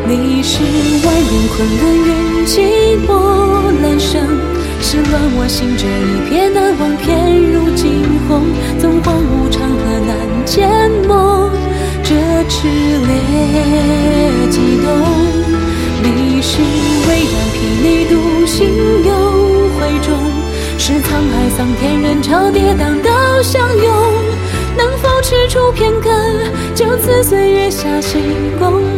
历史万人昆仑云气波澜生，是乱我心这一片难忘，偏入惊鸿。纵荒无常河难见梦，这炽烈激动。历史巍然霹雳，独行有回中。是沧海桑田，人潮跌宕到相拥。能否踟出片刻，就此岁月下行宫。